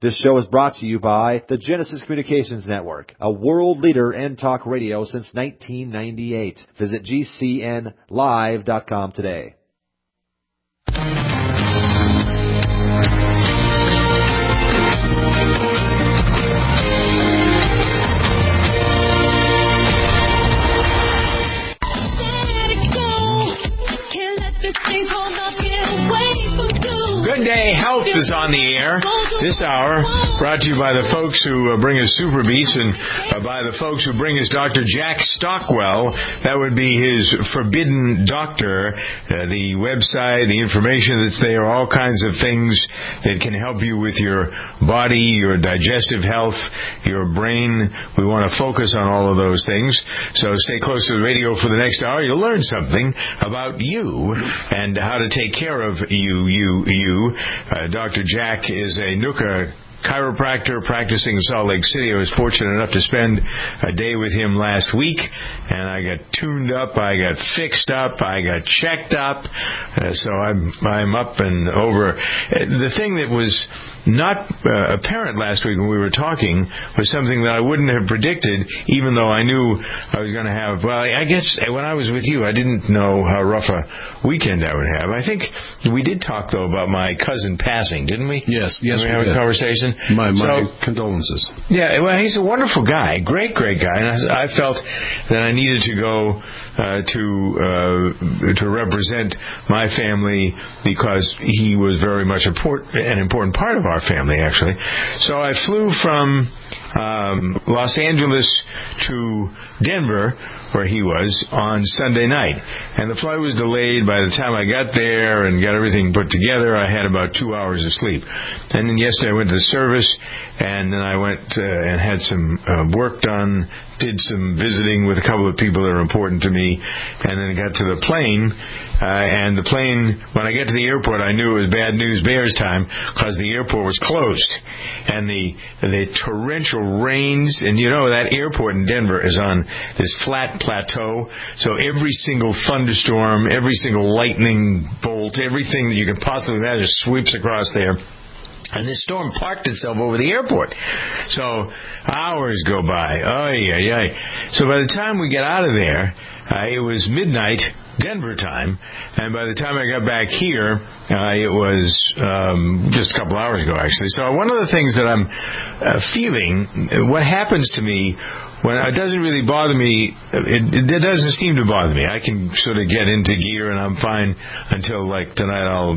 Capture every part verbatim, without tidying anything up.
This show is brought to you by the Genesis Communications Network, a world leader in talk radio since nineteen ninety-eight. Visit G C N live dot com today. Good day, Health is on the air this hour, brought to you by the folks who uh, bring us Super Beats and uh, by the folks who bring us Doctor Jack Stockwell. That would be his Forbidden Doctor. Uh, the website, the information that's there, all kinds of things that can help you with your body, your digestive health, your brain. We want to focus on all of those things. So stay close to the radio for the next hour. You'll learn something about you and how to take care of you, you, you. Uh, Doctor Jack is a Nuka chiropractor practicing in Salt Lake City. I was fortunate enough to spend a day with him last week, and I got tuned up, I got fixed up, I got checked up, uh, so I'm I'm up and over. The thing that was not uh, apparent last week when we were talking was something that I wouldn't have predicted, even though I knew I was going to have, well, I guess when I was with you, I didn't know how rough a weekend I would have. I think we did talk, though, about my cousin passing, didn't we? Yes, yes, did we, we have did. a conversation? My, my so, condolences. Yeah, well, he's a wonderful guy, great, great guy, and I, I felt that I needed to go uh, to uh, to represent my family because he was very much important, an important part of our family, actually. So I flew from um, Los Angeles to Denver, where he was, on Sunday night. And the flight was delayed. By the time I got there and got everything put together, I had about two hours of sleep. And then yesterday I went to the service, and then I went uh, and had some uh, work done, did some visiting with a couple of people that are important to me, and then got to the plane. Uh, and the plane, when I get to the airport, I knew it was bad news bears time because the airport was closed. And the the torrential rains, and you know that airport in Denver is on this flat plateau, so every single thunderstorm, every single lightning bolt, everything that you can possibly imagine sweeps across there. And this storm parked itself over the airport. So hours go by. Ay, ay, ay. So by the time we get out of there, uh, it was midnight Denver time, and by the time I got back here, uh, it was um, just a couple hours ago, actually. So one of the things that I'm uh, feeling, what happens to me, when it doesn't really bother me, it, it doesn't seem to bother me. I can sort of get into gear and I'm fine until, like, tonight I'll,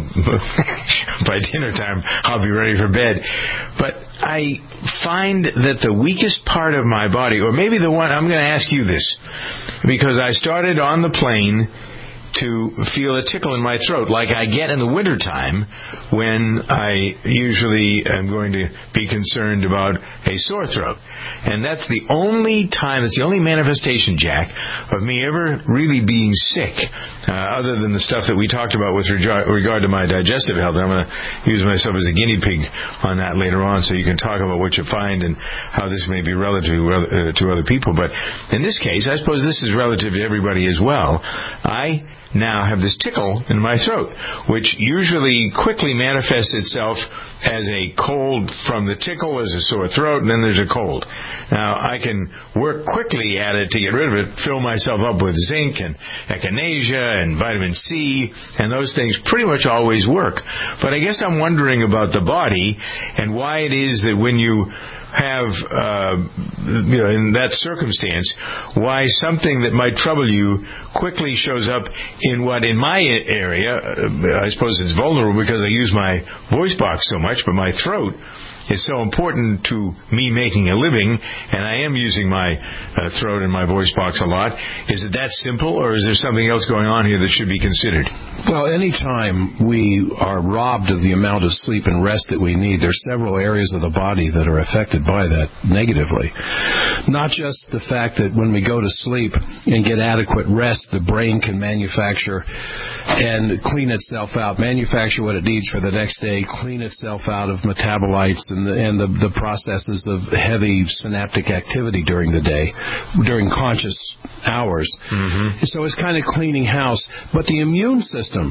by dinner time, I'll be ready for bed. But I find that the weakest part of my body, or maybe the one, I'm going to ask you this, because I started on the plane to feel a tickle in my throat like I get in the wintertime when I usually am going to be concerned about a sore throat. And that's the only time, it's the only manifestation, Jack, of me ever really being sick, uh, other than the stuff that we talked about with regard, regard to my digestive health. I'm going to use myself as a guinea pig on that later on so you can talk about what you find and how this may be relative to, uh, to other people. But in this case, I suppose this is relative to everybody as well. I now have this tickle in my throat, which usually quickly manifests itself as a cold from the tickle, as a sore throat, and then there's a cold. Now, I can work quickly at it to get rid of it, fill myself up with zinc and echinacea and vitamin C, and those things pretty much always work. But I guess I'm wondering about the body and why it is that when you have, uh, you know, in that circumstance, why something that might trouble you quickly shows up in what, in my area, uh, I suppose it's vulnerable because I use my voice box so much, but my throat is so important to me making a living, and I am using my uh, throat and my voice box a lot. Is it that simple, or is there something else going on here that should be considered? Well, anytime we are robbed of the amount of sleep and rest that we need, there's several areas of the body that are affected by that negatively. Not just the fact that when we go to sleep and get adequate rest, the brain can manufacture and clean itself out, manufacture what it needs for the next day, clean itself out of metabolites and the, and the, the processes of heavy synaptic activity during the day, during conscious hours. Mm-hmm. So it's kind of cleaning house. But the immune system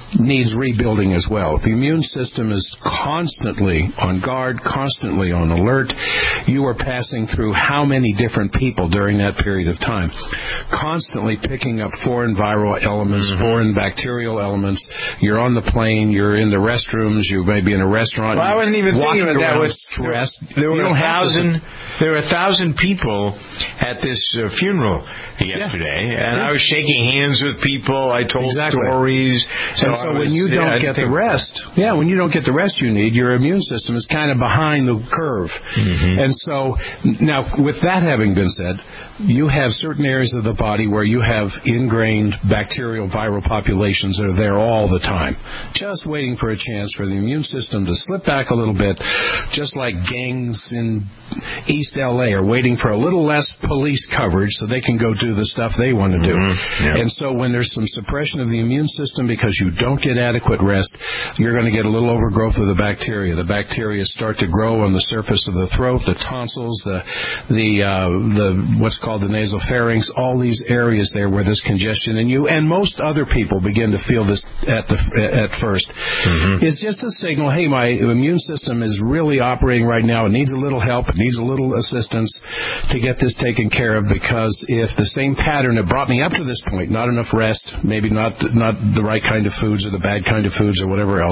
needs rebuilding as well. If the immune system is constantly on guard, constantly on alert, you are passing through how many different people during that period of time? Constantly picking up foreign viral elements, mm-hmm. foreign bacterial elements. You're on the plane, you're in the restrooms, you may be in a restaurant. Well, I wasn't even thinking about that. Was stressed. There, there were a thousand. There were a thousand people at this uh, funeral yesterday, yeah. and yeah. I was shaking hands with people. I told exactly. stories. So, and so was, when you don't yeah, get the rest, yeah, when you don't get the rest you need, your immune system is kind of behind the curve. Mm-hmm. And so now, with that having been said, you have certain areas of the body where you have ingrained bacterial viral populations that are there all the time, just waiting for a chance for the immune system to slip back a little bit, just like gangs in East L A are waiting for a little less police coverage so they can go do the stuff they want to do. Mm-hmm. Yep. And so when there's some suppression of the immune system because you don't get adequate rest, you're going to get a little overgrowth of the bacteria. The bacteria start to grow on the surface of the throat, the tonsils, the the uh, the what's called the nasopharynx, all these areas there where there's congestion in you, and most other people begin to feel this at the at first. Mm-hmm. It's just a signal, hey, my immune system is really operating right now. It needs a little help. It needs a little assistance to get this taken care of, because if the same pattern that brought me up to this point, not enough rest, maybe not not the right kind of foods or the bad kind of foods or whatever else,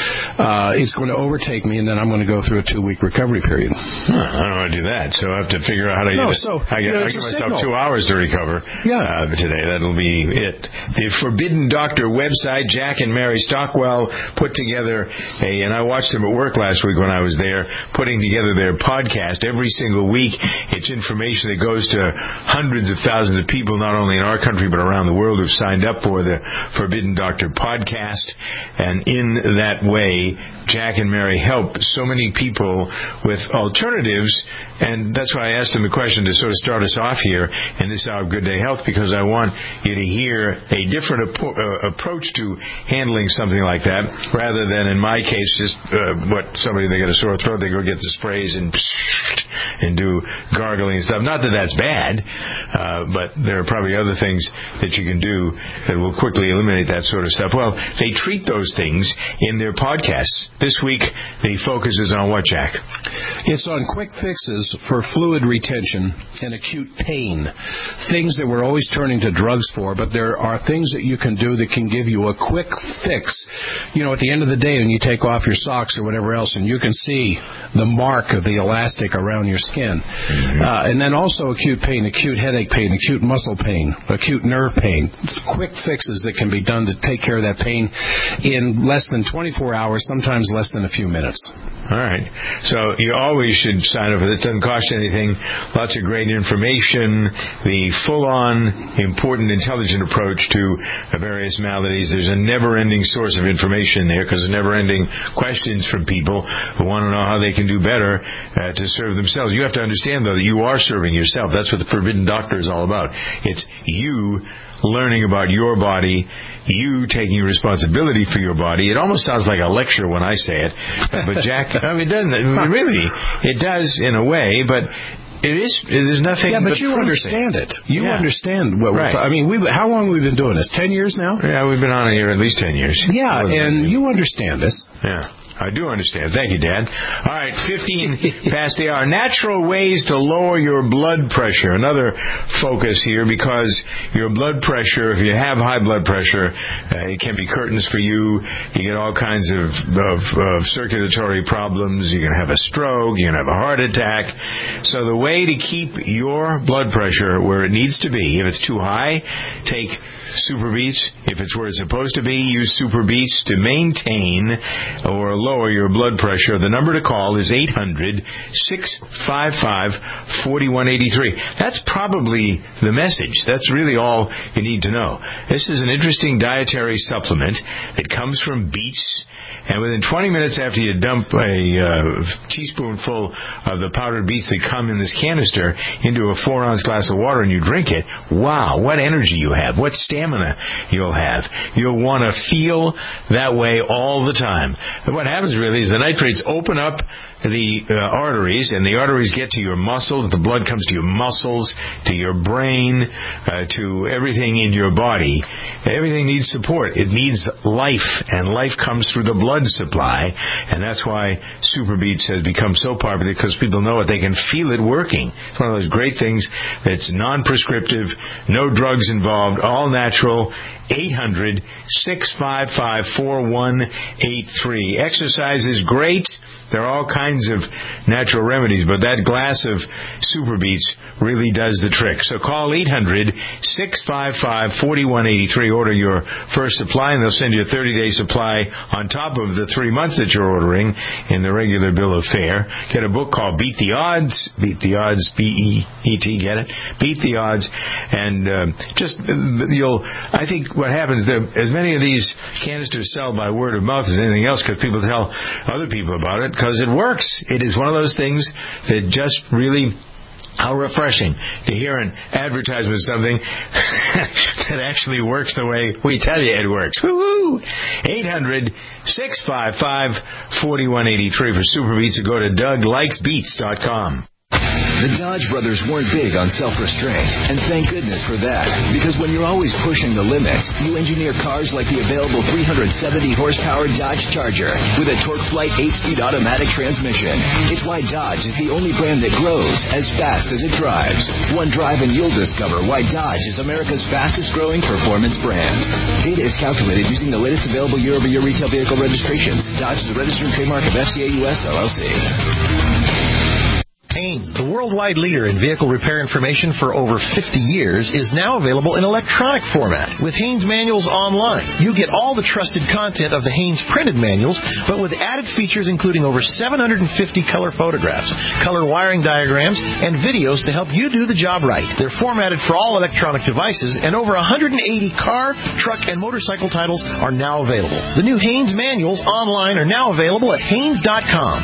uh, it's going to overtake me, and then I'm going to go through a two-week recovery period. Huh, I don't want to do that, so I have to figure out how to no, get so, it. I get, you know, I give myself two hours to recover yeah. uh, today. That'll be it. The Forbidden Doctor website, Jack and Mary Stockwell put together a, and I watched them at work last week when I was there, putting together their podcast every single week. It's information that goes to hundreds of thousands of people, not only in our country but around the world, who've signed up for the Forbidden Doctor podcast. And in that way, Jack and Mary help so many people with alternatives. And that's why I asked them the question to sort of start us off here in this hour of Good Day Health, because I want you to hear a different ap- uh, approach to handling something like that, rather than, in my case, just uh, what somebody, they get a sore throat, they go get the sprays and and do gargling and stuff. Not that that's bad, uh, but there are probably other things that you can do that will quickly eliminate that sort of stuff. Well, they treat those things in their podcasts. This week, the focus is on what, Jack? It's on quick fixes for fluid retention and acute pain. Things that we're always turning to drugs for, but there are things that you can do that can give you a quick fix. You know, at the end of the day, when you take off your socks or whatever else, and you can see the mark of the elastic around your skin. Mm-hmm. Uh, and then also acute pain, acute headache pain, acute muscle pain, acute nerve pain. Quick fixes that can be done to take care of that pain in less than twenty-four hours, sometimes less than a few minutes. All right. So you always should sign up for this. It doesn't cost you anything. Lots of great information. The full-on, important, intelligent approach to various maladies. There's a never-ending source of information there, because there's never-ending questions from people who want to know how they can do better uh, to serve themselves. You have to understand, though, that you are serving yourself. That's what the Forbidden Doctor is all about. It's you learning about your body, you taking responsibility for your body. It almost sounds like a lecture when I say it. But Jack, I mean, it doesn't, really, it does in a way, but it is, it is nothing yeah, but, but you understand it. You yeah. understand what right. I mean, we how long have we been doing this? Ten years now? Yeah, we've been on it here at least ten years. Yeah, and you understand this. Yeah. I do understand. Thank you, Dad. All right, fifteen past the hour. Natural ways to lower your blood pressure. Another focus here, because your blood pressure, if you have high blood pressure, uh, it can be curtains for you. You get all kinds of, of, of circulatory problems. You can have a stroke. You can have a heart attack. So the way to keep your blood pressure where it needs to be, if it's too high, take Super Beats. If it's where it's supposed to be, use Super Beats to maintain or lower your blood pressure. The number to call is eight hundred, six five five, four one eight three. That's probably the message. That's really all you need to know. This is an interesting dietary supplement that comes from beets. And within twenty minutes after you dump a uh, teaspoonful of the powdered beets that come in this canister into a four-ounce glass of water and you drink it, wow, what energy you have, what stamina you'll have. You'll want to feel that way all the time. And what happens really is the nitrates open up the uh, arteries, and the arteries get to your muscles. The blood comes to your muscles, to your brain, uh, to everything in your body. Everything needs support. It needs life, and life comes through the blood supply, and that's why SuperBeets has become so popular, because people know it. They can feel it working. It's one of those great things that's non-prescriptive, no drugs involved, all natural. eight hundred, six five five, four one eight three. Exercise is great. There are all kinds of natural remedies, but that glass of SuperBeets really does the trick. So call eight hundred, six five five, four one eight three. Order your first supply, and they'll send you a thirty-day supply on top of the three months that you're ordering in the regular bill of fare. Get a book called Beat the Odds. Beat the Odds, B E E T, get it? Beat the Odds. And uh, just, you'll, I think what happens, there, as many of these canisters sell by word of mouth as anything else, because people tell other people about it, because it works. It is one of those things that just really, how refreshing to hear an advertisement of something that actually works the way we tell you it works. Woo-hoo! eight hundred, six five five, four one eight three for SuperBeets, or go to Doug Likes Beats dot com. The Dodge brothers weren't big on self-restraint, and thank goodness for that, because when you're always pushing the limits, you engineer cars like the available three hundred seventy horsepower Dodge Charger with a TorqueFlite eight-speed automatic transmission. It's why Dodge is the only brand that grows as fast as it drives. One drive and you'll discover why Dodge is America's fastest-growing performance brand. Data is calculated using the latest available year-over-year retail vehicle registrations. Dodge is a registered trademark of F C A U S L L C. Haynes, the worldwide leader in vehicle repair information for over fifty years, is now available in electronic format. With Haynes Manuals Online, you get all the trusted content of the Haynes printed manuals, but with added features including over seven hundred fifty color photographs, color wiring diagrams, and videos to help you do the job right. They're formatted for all electronic devices, and over one hundred eighty car, truck, and motorcycle titles are now available. The new Haynes Manuals Online are now available at Haynes dot com.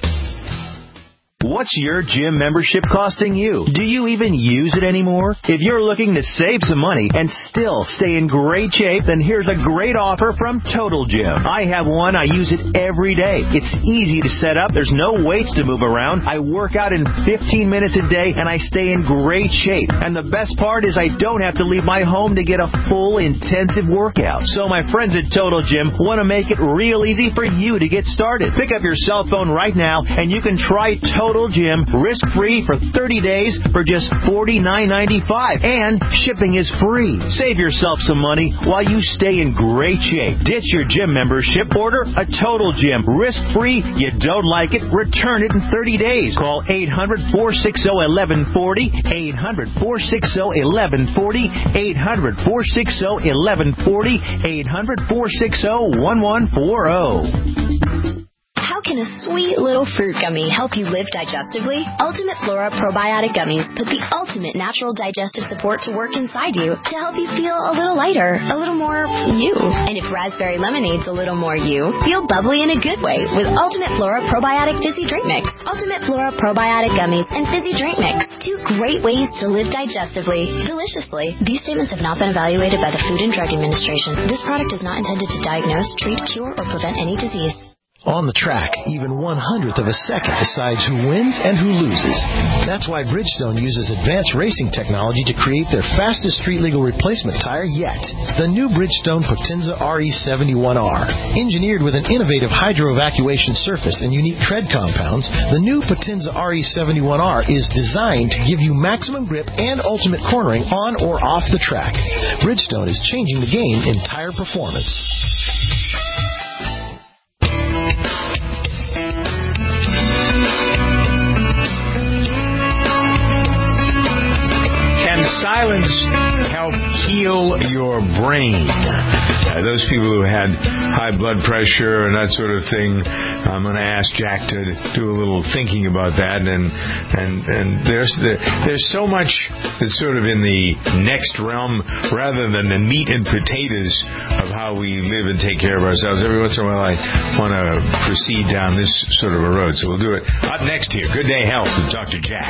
What's your gym membership costing you? Do you even use it anymore? If you're looking to save some money and still stay in great shape, then here's a great offer from Total Gym. I have one. I use it every day. It's easy to set up. There's no weights to move around. I work out in fifteen minutes a day, and I stay in great shape. And the best part is I don't have to leave my home to get a full, intensive workout. So my friends at Total Gym want to make it real easy for you to get started. Pick up your cell phone right now, and you can try Total Gym risk-free for thirty days for just forty-nine ninety-five, and shipping is free. Save yourself some money while you stay in great shape. Ditch your gym membership, order a Total Gym risk-free. You don't like it, return it in thirty days. Call eight hundred, four six zero, eleven forty, eight hundred, four six zero, eleven forty, eight hundred, four six zero, eleven forty, eight hundred, four six zero, one one four zero. How can a sweet little fruit gummy help you live digestively? Ultimate Flora Probiotic Gummies put the ultimate natural digestive support to work inside you to help you feel a little lighter, a little more you. And if raspberry lemonade's a little more you, feel bubbly in a good way with Ultimate Flora Probiotic Fizzy Drink Mix. Ultimate Flora Probiotic Gummies and Fizzy Drink Mix. Two great ways to live digestively, deliciously. These statements have not been evaluated by the Food and Drug Administration. This product is not intended to diagnose, treat, cure, or prevent any disease. On the track, even one hundredth of a second decides who wins and who loses. That's why Bridgestone uses advanced racing technology to create their fastest street-legal replacement tire yet. The new Bridgestone Potenza R E seventy-one R. Engineered with an innovative hydro-evacuation surface and unique tread compounds, the new Potenza R E seventy-one R is designed to give you maximum grip and ultimate cornering on or off the track. Bridgestone is changing the game in tire performance. Silence help heal your brain. Uh, those people who had high blood pressure and that sort of thing, I'm going to ask Jack to do a little thinking about that. And and and there's the, there's so much that's sort of in the next realm rather than the meat and potatoes of how we live and take care of ourselves. Every once in a while, I want to proceed down this sort of a road, so we'll do it. Up next here, Good Day Health with Doctor Jack.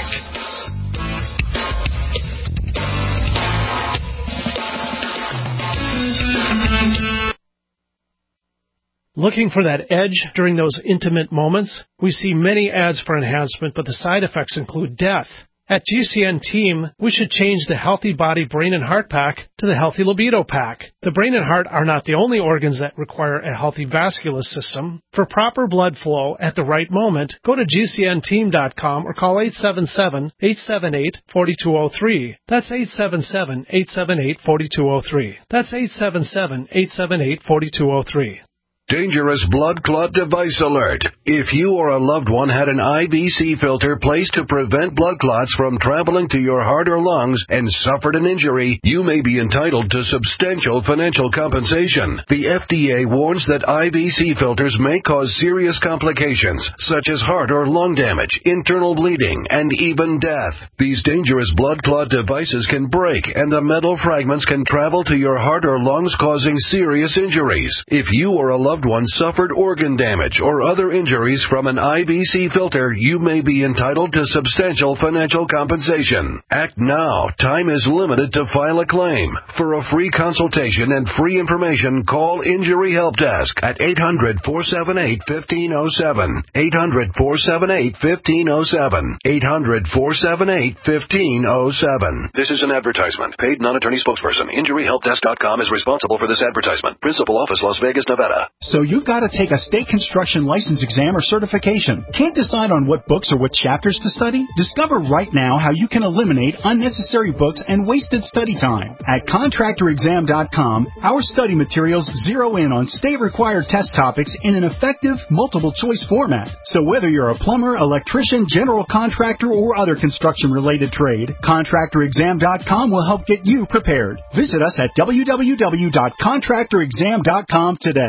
Looking for that edge during those intimate moments? We see many ads for enhancement, but the side effects include death. At G C N Team, we should change the Healthy Body, Brain, and Heart Pack to the Healthy Libido Pack. The brain and heart are not the only organs that require a healthy vascular system. For proper blood flow at the right moment, go to G C N team dot com or call eight seven seven, eight seven eight, four two zero three. That's eight seven seven, eight seven eight, four two zero three. That's eight seven seven, eight seven eight, four two zero three. Dangerous blood clot device alert. If you or a loved one had an I V C filter placed to prevent blood clots from traveling to your heart or lungs and suffered an injury, you may be entitled to substantial financial compensation. The F D A warns that I V C filters may cause serious complications, such as heart or lung damage, internal bleeding, and even death. These dangerous blood clot devices can break, and the metal fragments can travel to your heart or lungs, causing serious injuries. If you or a loved one suffered organ damage or other injuries from an I V C filter, you may be entitled to substantial financial compensation. Act now. Time is limited to file a claim. For a free consultation and free information, call Injury Help Desk at eight hundred, four seven eight, one five zero seven. eight hundred, four seven eight, one five zero seven. eight hundred, four seven eight, one five zero seven. This is an advertisement. Paid non-attorney spokesperson. Injury Help Desk dot com is responsible for this advertisement. Principal office, Las Vegas, Nevada. So you've got to take a state construction license exam or certification. Can't decide on what books or what chapters to study? Discover right now how you can eliminate unnecessary books and wasted study time. At contractor exam dot com, our study materials zero in on state-required test topics in an effective, multiple-choice format. So whether you're a plumber, electrician, general contractor, or other construction-related trade, contractor exam dot com will help get you prepared. Visit us at w w w dot contractor exam dot com today.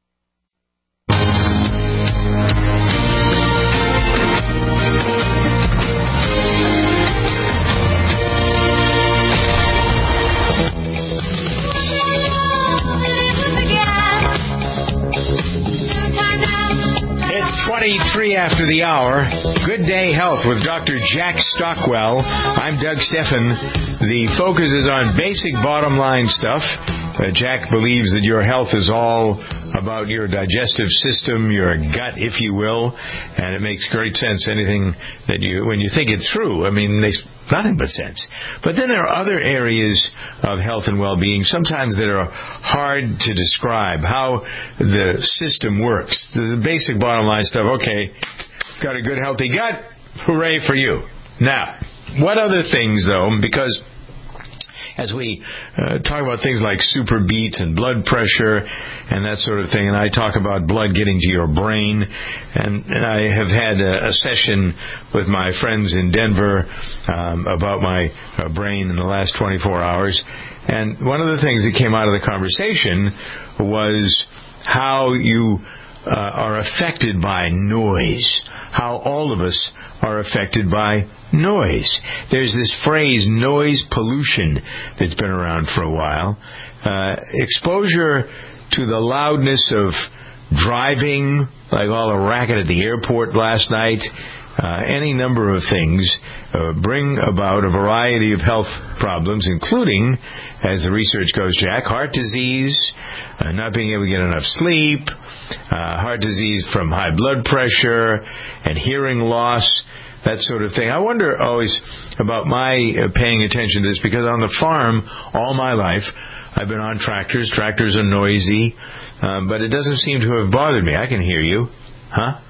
twenty-three after the hour. Good Day Health with Doctor Jack Stockwell. I'm Doug Steffen. The focus is on basic bottom line stuff. Uh, Jack believes that your health is all about your digestive system, your gut, if you will, and it makes great sense. Anything that you, when you think it through, I mean, it makes nothing but sense. But then there are other areas of health and well-being, sometimes that are hard to describe, how the system works. The basic bottom line stuff, okay, got a good, healthy gut, hooray for you. Now, what other things, though, because as we uh, talk about things like super beats and blood pressure and that sort of thing, and I talk about blood getting to your brain, and, and I have had a, a session with my friends in Denver um, about my uh, brain in the last twenty-four hours, and one of the things that came out of the conversation was how you uh, are affected by noise, how all of us are affected by noise. There's this phrase, noise pollution, that's been around for a while. Uh, exposure to the loudness of driving, like all the racket at the airport last night, uh, any number of things uh, bring about a variety of health problems, including, as the research goes, Jack, heart disease, uh, not being able to get enough sleep, uh, heart disease from high blood pressure, and hearing loss, that sort of thing. I wonder always about my uh, paying attention to this, because on the farm all my life I've been on tractors. Tractors are noisy, um, but it doesn't seem to have bothered me. I can hear you. Huh?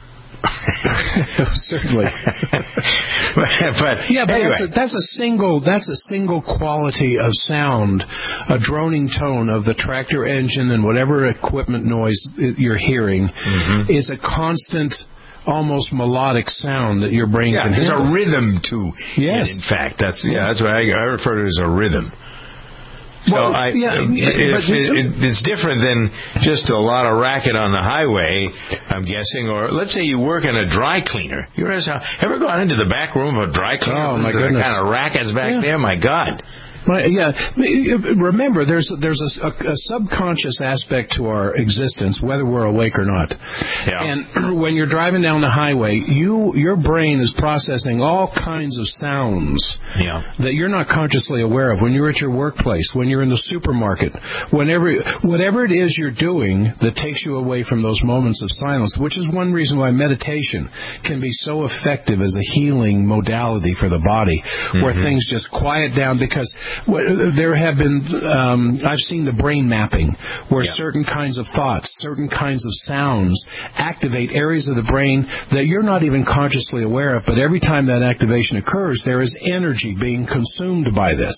Certainly. but, but yeah, but anyway. that's, a, that's a single that's a single quality of sound, a droning tone of the tractor engine and whatever equipment noise you're hearing mm-hmm. is a constant, almost melodic sound that your brain yeah, can there's handle. a rhythm to yes. it, in fact. That's yeah, that's what I, I refer to it as a rhythm. So well, I, yeah, it, it, it, it's different than just a lot of racket on the highway, I'm guessing. Or let's say you work in a dry cleaner. You ever, ever gone into the back room of a dry cleaner? Oh, my the goodness. kind of rackets back yeah. there? My God. Right, yeah. Remember, there's there's a, a, a subconscious aspect to our existence, whether we're awake or not. Yeah. And when you're driving down the highway, you your brain is processing all kinds of sounds yeah. that you're not consciously aware of. When you're at your workplace, when you're in the supermarket, whenever whatever it is you're doing that takes you away from those moments of silence, which is one reason why meditation can be so effective as a healing modality for the body, mm-hmm. where things just quiet down because there have been, um, I've seen the brain mapping where yeah. certain kinds of thoughts, certain kinds of sounds activate areas of the brain that you're not even consciously aware of, but every time that activation occurs, there is energy being consumed by this.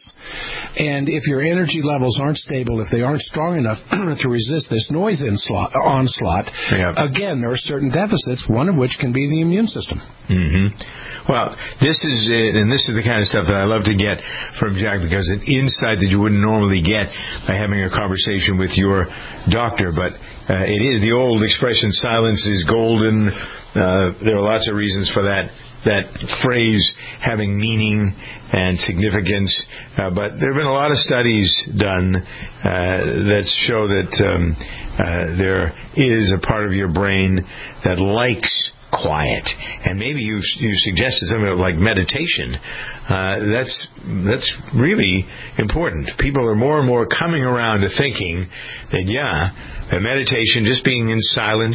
And if your energy levels aren't stable, if they aren't strong enough to resist this noise onslaught, onslaught yeah. again, there are certain deficits, one of which can be the immune system. Mm-hmm. Well, this is it, and this is the kind of stuff that I love to get from Jack, because it's insight that you wouldn't normally get by having a conversation with your doctor. But uh, it is the old expression, silence is golden. Uh, there are lots of reasons for that, that phrase having meaning and significance. Uh, but there have been a lot of studies done uh, that show that um, uh, there is a part of your brain that likes quiet, and maybe you you suggested something like meditation. Uh, that's that's really important. People are more and more coming around to thinking that yeah, that meditation, just being in silence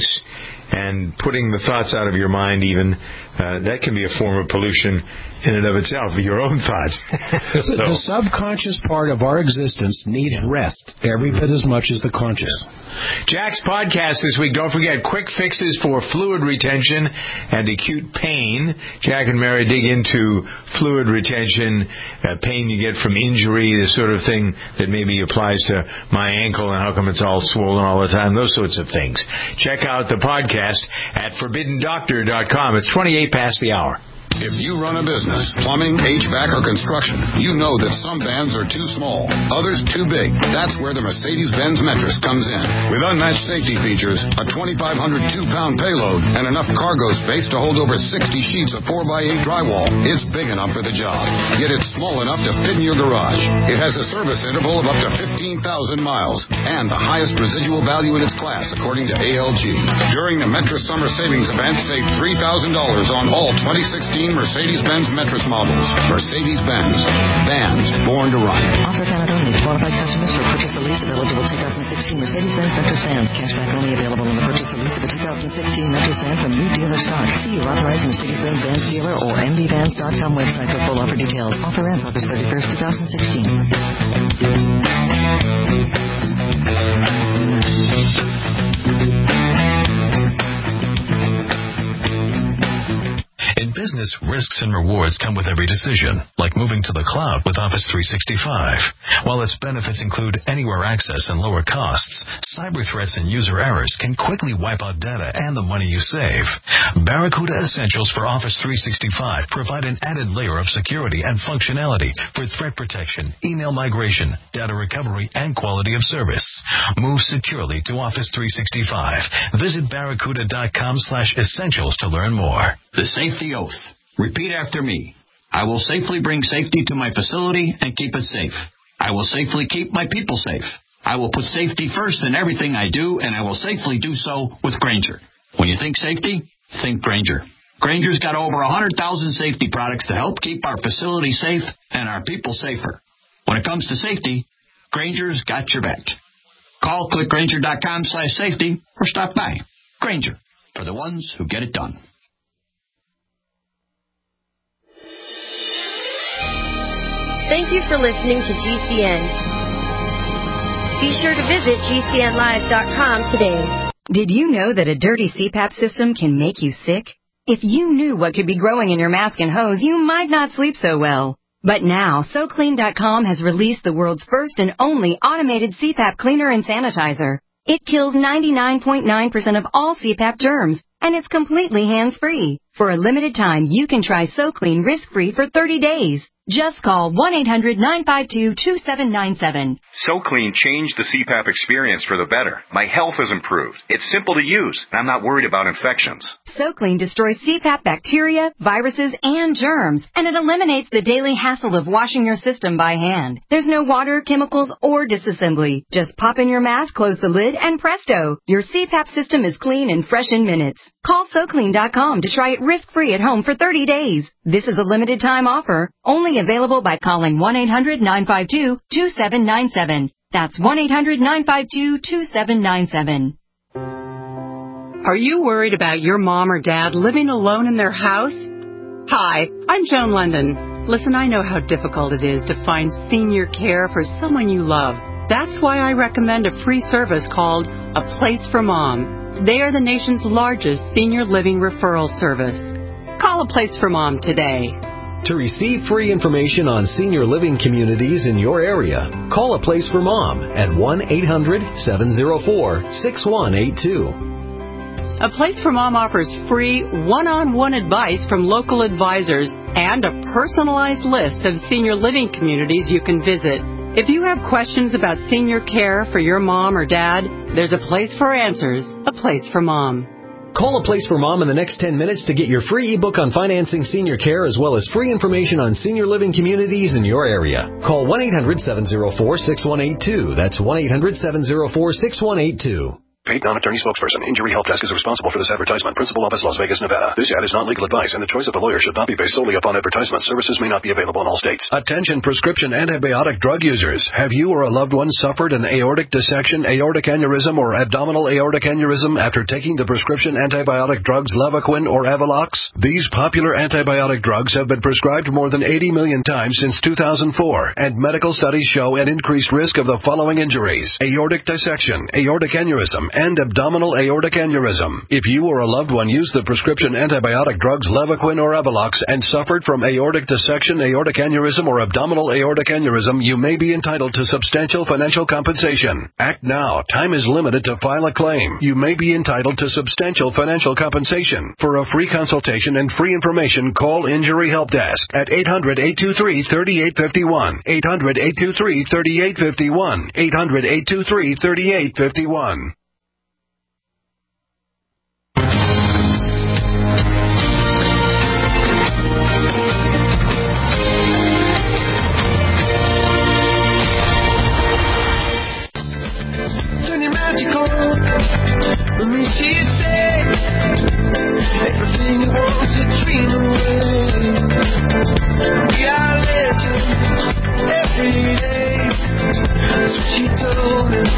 and putting the thoughts out of your mind, even uh, that can be a form of pollution in and of itself, your own thoughts. So. The subconscious part of our existence needs rest every bit as much as the conscious. Jack's podcast this week, don't forget, quick fixes for fluid retention and acute pain. Jack and Mary dig into fluid retention, uh, pain you get from injury, the sort of thing that maybe applies to my ankle and how come it's all swollen all the time, those sorts of things. Check out the podcast at forbidden doctor dot com. It's twenty-eight past the hour. If you run a business, plumbing, H V A C, or construction, you know that some vans are too small, others too big. That's where the Mercedes-Benz Metris comes in. With unmatched safety features, a twenty-five hundred two-pound payload, and enough cargo space to hold over sixty sheets of four by eight drywall, it's big enough for the job. Yet it's small enough to fit in your garage. It has a service interval of up to fifteen thousand miles and the highest residual value in its class, according to A L G. During the Metris Summer Savings Event, save three thousand dollars on all twenty sixteen Mercedes-Benz Metris models. Mercedes-Benz. Vans born to run. Offer valid only to qualified customers for purchase or lease of eligible twenty sixteen Mercedes-Benz Metris vans. Cashback only available on the purchase or lease of a two thousand sixteen Metris van from new dealer stock. See your authorized Mercedes-Benz Vans dealer or M B vans dot com website for full offer details. Offer ends August thirty-first, twenty sixteen. In business, risks and rewards come with every decision, like moving to the cloud with Office three sixty-five. While its benefits include anywhere access and lower costs, cyber threats and user errors can quickly wipe out data and the money you save. Barracuda Essentials for Office three sixty-five provide an added layer of security and functionality for threat protection, email migration, data recovery, and quality of service. Move securely to Office three sixty-five. Visit barracuda dot com slash essentials to learn more. The safety oath. Repeat after me. I will safely bring safety to my facility and keep it safe. I will safely keep my people safe. I will put safety first in everything I do, and I will safely do so with Grainger. When you think safety, think Grainger. Grainger's got over one hundred thousand safety products to help keep our facility safe and our people safer. When it comes to safety, Grainger's got your back. Call click grainger dot com slash safety or stop by. Grainger, for the ones who get it done. Thank you for listening to G C N. Be sure to visit G C N live dot com today. Did you know that a dirty C PAP system can make you sick? If you knew what could be growing in your mask and hose, you might not sleep so well. But now, So Clean dot com has released the world's first and only automated C PAP cleaner and sanitizer. It kills ninety-nine point nine percent of all C PAP germs, and it's completely hands-free. For a limited time, you can try SoClean risk-free for thirty days. Just call one eight hundred nine five two two seven nine seven. SoClean changed the C PAP experience for the better. My health has improved. It's simple to use, and I'm not worried about infections. SoClean destroys C PAP bacteria, viruses, and germs, and it eliminates the daily hassle of washing your system by hand. There's no water, chemicals, or disassembly. Just pop in your mask, close the lid, and presto! Your C PAP system is clean and fresh in minutes. Call So Clean dot com to try it risk-free at home for thirty days. This is a limited-time offer, only available by calling one eight hundred nine five two two seven nine seven. That's one eight hundred nine five two two seven nine seven. Are you worried about your mom or dad living alone in their house? Hi, I'm Joan London. Listen, I know how difficult it is to find senior care for someone you love. That's why I recommend a free service called A Place for Mom. They are the nation's largest senior living referral service. Call A Place for Mom today. To receive free information on senior living communities in your area, call A Place for Mom at one eight hundred seven oh four six one eight two. A Place for Mom offers free one-on-one advice from local advisors and a personalized list of senior living communities you can visit. If you have questions about senior care for your mom or dad, there's a place for answers, A Place for Mom. Call A Place for Mom in the next ten minutes to get your free ebook on financing senior care as well as free information on senior living communities in your area. Call one eight hundred seven oh four six one eight two. That's one eight hundred seven oh four six one eight two. Paid non-attorney spokesperson. Injury Help Desk is responsible for this advertisement. Principal office, Las Vegas, Nevada. This ad is not legal advice, and the choice of a lawyer should not be based solely upon advertisement. Services may not be available in all states. Attention prescription antibiotic drug users. Have you or a loved one suffered an aortic dissection, aortic aneurysm, or abdominal aortic aneurysm after taking the prescription antibiotic drugs Levaquin or Avelox? These popular antibiotic drugs have been prescribed more than eighty million times since two thousand four, and medical studies show an increased risk of the following injuries: aortic dissection, aortic aneurysm, and abdominal aortic aneurysm. If you or a loved one used the prescription antibiotic drugs Levaquin or Avelox and suffered from aortic dissection, aortic aneurysm, or abdominal aortic aneurysm, you may be entitled to substantial financial compensation. Act now. Time is limited to file a claim. You may be entitled to substantial financial compensation. For a free consultation and free information, call Injury Help Desk at eight hundred eight two three three eight five one. eight hundred eight two three three eight five one. eight hundred eight two three three eight five one. Let me see you say everything you want to dream away. We are legends every day. That's what she told me.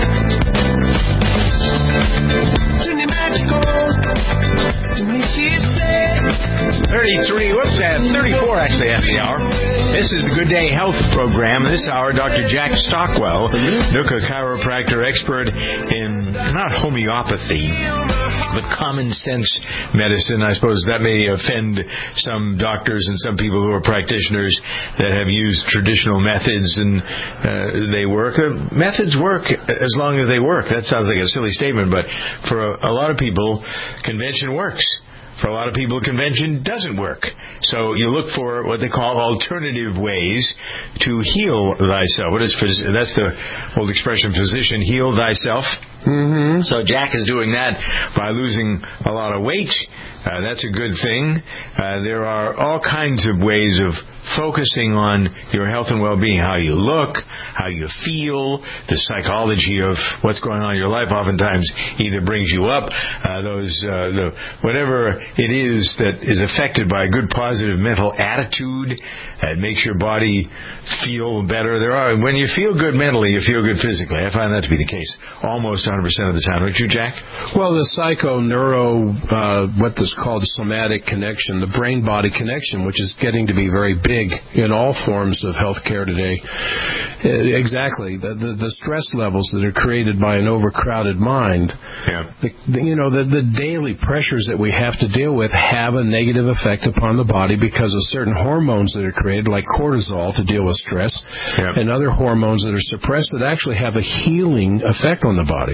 Turn your magic on. Let me see you say thirty-three, whoops, at thirty-four actually after the hour. This is the Good Day Health Program. This hour, Doctor Jack Stockwell, Nuka chiropractor, expert in not homeopathy, but common sense medicine. I suppose that may offend some doctors and some people who are practitioners that have used traditional methods and uh, they work. Uh, methods work as long as they work. That sounds like a silly statement, but for a, a lot of people, convention works. For a lot of people, convention doesn't work. So you look for what they call alternative ways to heal thyself. What is that's the old expression, physician, heal thyself. Mm-hmm. So Jack is doing that by losing a lot of weight. Uh, that's a good thing. Uh, there are all kinds of ways of focusing on your health and well-being, how you look, how you feel, the psychology of what's going on in your life oftentimes either brings you up, uh, those, uh, the, whatever it is that is affected by a good positive mental attitude, that makes your body feel better. There are, when you feel good mentally, you feel good physically. I find that to be the case almost one hundred percent of the time. Don't you, Jack? Well, the psycho-neuro, uh, what is called somatic connection, the brain-body connection, which is getting to be very big in all forms of healthcare today. Exactly. The, the, the stress levels that are created by an overcrowded mind, yeah. the, the, you know, the, the daily pressures that we have to deal with have a negative effect upon the body because of certain hormones that are created, like cortisol, to deal with stress, yeah. and other hormones that are suppressed that actually have a healing effect on the body.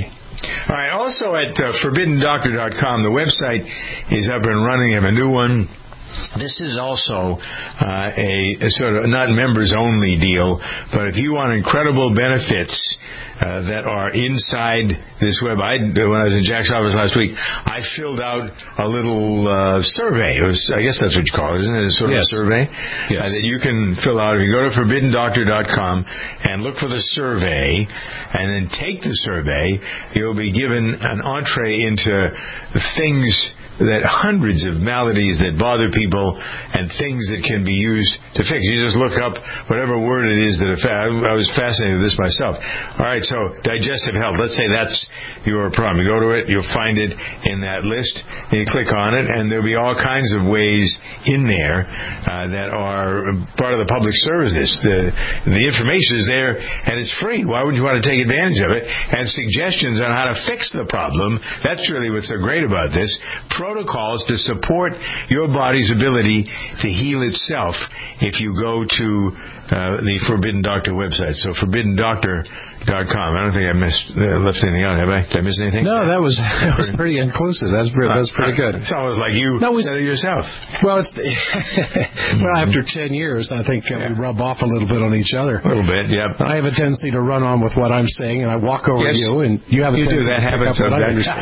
All right. Also at uh, forbidden doctor dot com, the website is up and running. I have a new one. This is also uh, a, a sort of not members-only deal, but if you want incredible benefits uh, that are inside this web, I, when I was in Jack's office last week, I filled out a little uh, survey. It was, I guess that's what you call it, isn't it? A sort yes. of a survey yes. uh, that you can fill out. If you go to forbidden doctor dot com and look for the survey, and then take the survey, you'll be given an entree into things that hundreds of maladies that bother people and things that can be used to fix. You just look up whatever word it is that affect. I was fascinated with this myself. All right, so digestive health. Let's say that's your problem. You go to it, you'll find it in that list, and you click on it, and there'll be all kinds of ways in there uh, that are part of the public services. The, the information is there, and it's free. Why would you want to take advantage of it? And suggestions on how to fix the problem. That's really what's so great about this. Protocols to support your body's ability to heal itself if you go to uh, the Forbidden Doctor website. So forbidden doctor dot com. I don't think I missed, uh, left anything out, have I? Did I miss anything? No, that was that was pretty inclusive. That's pretty, that's pretty good. It's almost like you no, said it yourself. Well, it's well after ten years, I think uh, yeah. we rub off a little bit on each other. A little bit, yeah. I have a tendency to run on with what I'm saying, and I walk over yes, you, and you have a you tendency do that to pick habit up what I that. understand.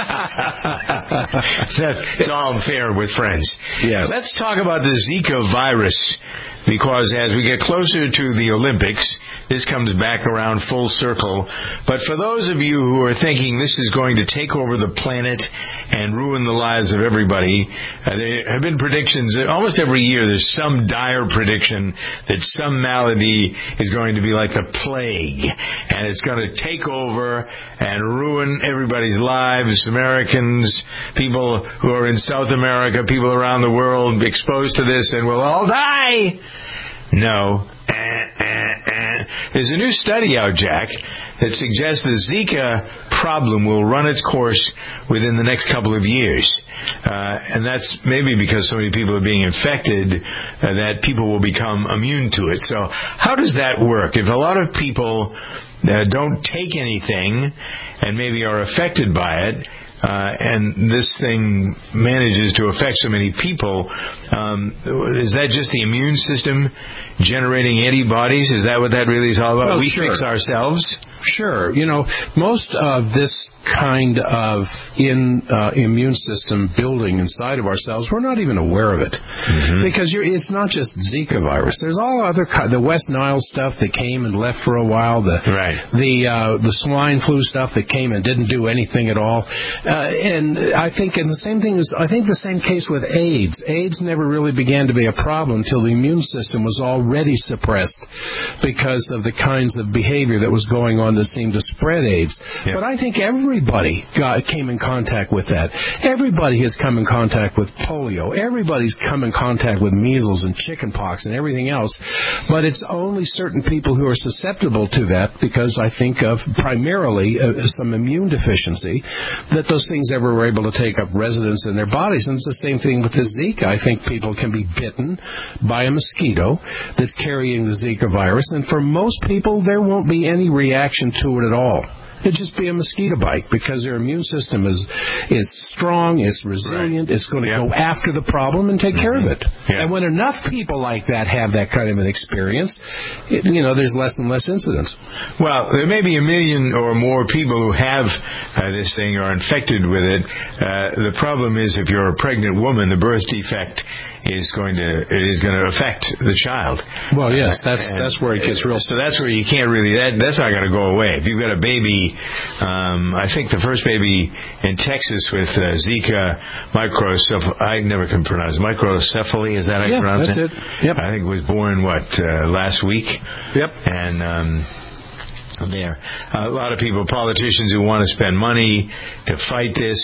It's all fair with friends. Yes. Let's talk about the Zika virus. Because as we get closer to the Olympics, this comes back around full circle. But for those of you who are thinking this is going to take over the planet and ruin the lives of everybody, uh, there have been predictions. Almost every year there's some dire prediction that some malady is going to be like the plague. And it's going to take over and ruin everybody's lives. Americans, people who are in South America, people around the world exposed to this, and we'll all die. No. Eh, eh, eh. There's a new study out, Jack, that suggests the Zika problem will run its course within the next couple of years. Uh, and that's maybe because so many people are being infected uh, that people will become immune to it. So how does that work? If a lot of people uh, don't take anything and maybe are affected by it, Uh, and this thing manages to affect so many people, um, is that just the immune system generating antibodies? Is that what that really is all about? Well, we sure. fix ourselves? Sure. You know, most of this kind of in uh, immune system building inside of ourselves, we're not even aware of it. Mm-hmm. Because you're, it's not just Zika virus. There's all other, the West Nile stuff that came and left for a while, the right. the uh, the swine flu stuff that came and didn't do anything at all. Uh, and I think, and the same thing is, I think the same case with AIDS. AIDS never really began to be a problem until the immune system was already suppressed because of the kinds of behavior that was going on that seemed to spread AIDS. Yep. But I think everybody got, came in contact with that. Everybody has come in contact with polio. Everybody's come in contact with measles and chickenpox and everything else. But it's only certain people who are susceptible to that, because I think of primarily uh, some immune deficiency, that those things ever were able to take up residence in their bodies. And it's the same thing with the Zika. I think people can be bitten by a mosquito that's carrying the Zika virus, and for most people there won't be any reaction to it at all. It'd just be a mosquito bite, because their immune system is is strong, it's resilient, right. It's going to yep. go after the problem and take mm-hmm. care of it. Yeah. And when enough people like that have that kind of an experience, it, you know, there's less and less incidents. Well, there may be a million or more people who have uh, this thing or are infected with it. Uh, the problem is, if you're a pregnant woman, the birth defect is going to is going to affect the child. Well, yes, that's and that's where it gets real. So that's where you can't really that that's not going to go away. If you've got a baby, um, I think the first baby in Texas with uh, Zika microcephaly, I never can pronounce microcephaly. Is that how you yeah, pronounce that's it? it. Yep. I think it was born what uh, last week. Yep. And. Um, There, a lot of people, politicians who want to spend money to fight this,